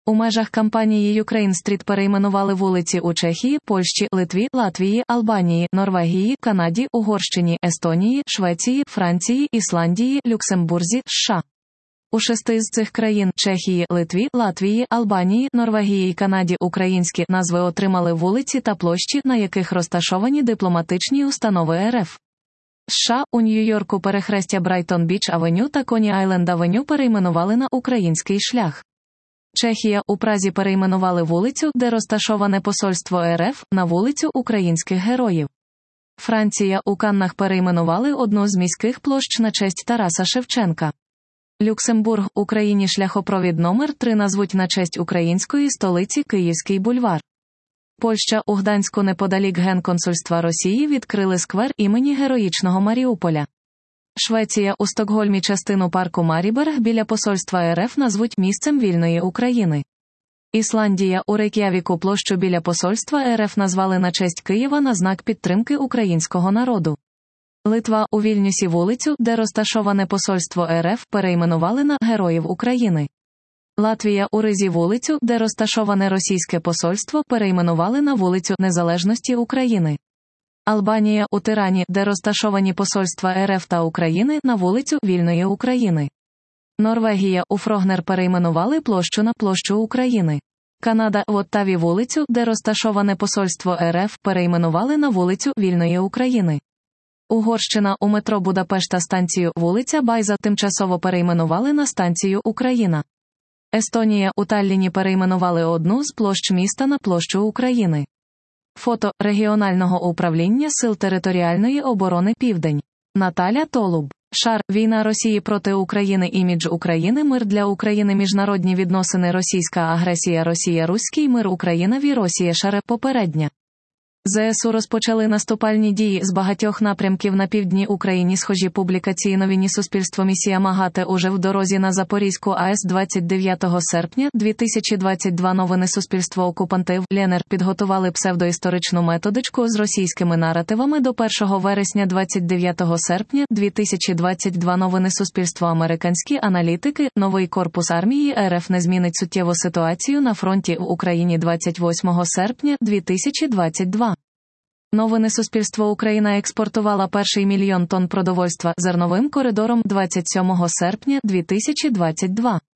У межах кампанії Ukraine Street перейменували вулиці у Чехії, Польщі, Литві, Латвії, Албанії, Норвегії, Канаді, Угорщині, Естонії, Швеції, Франції, Ісландії, Люксембурзі, США. У 6 з цих країн – Чехії, Литві, Латвії, Албанії, Норвегії і Канаді – українські назви отримали вулиці та площі, на яких розташовані дипломатичні установи РФ. США у Нью-Йорку перехрестя Брайтон-Біч-авеню та Коні-Айленд-авеню перейменували на український шлях. Чехія у Празі перейменували вулицю, де розташоване посольство РФ, на вулицю українських героїв. Франція у Каннах перейменували одну з міських площ на честь Тараса Шевченка. Люксембург – Україні шляхопровід номер 3 назвуть на честь української столиці Київський бульвар. Польща у Гданську неподалік Генконсульства Росії відкрили сквер імені героїчного Маріуполя. Швеція у Стокгольмі частину парку Маріберг біля посольства РФ назвуть місцем вільної України. Ісландія у Рейк'явіку площу біля посольства РФ назвали на честь Києва на знак підтримки українського народу. Литва у Вільнюсі вулицю, де розташоване посольство РФ, перейменували на Героїв України. Латвія у Ризі вулицю, де розташоване російське посольство, перейменували на вулицю Незалежності України. Албанія у Тирані, де розташовані посольства РФ та України, на вулицю Вільної України. Норвегія у Фрогнер перейменували площу на площу України. Канада в Оттаві вулицю, де розташоване посольство РФ, перейменували на вулицю Вільної України. Угорщина у метро Будапешта станцію вулиця Байза тимчасово перейменували на станцію Україна. Естонія у Талліні перейменували одну з площ міста на площу України. Фото регіонального управління Сил територіальної оборони Південь. Наталя Толуб. Шар. Війна Росії проти України. Імідж України. Мир для України. Міжнародні відносини. Російська агресія. Росія. Руський мир. Україна. Росія. Шаре. Попередня. ЗСУ розпочали наступальні дії з багатьох напрямків на півдні України. Схожі публікації. Новини Суспільство. Місія МАГАТЕ уже в дорозі на Запорізьку АЕС 29 серпня 2022. Новини Суспільство. Окупанти ЛНР підготували псевдоісторичну методичку з російськими наративами до 1 вересня 29 серпня 2022. Новини Суспільство. Американські аналітики. Новий корпус армії РФ не змінить суттєво ситуацію на фронті в Україні 28 серпня 2022. Новини Суспільство. Україна експортувала перший мільйон тонн продовольства зерновим коридором 27 серпня 2022.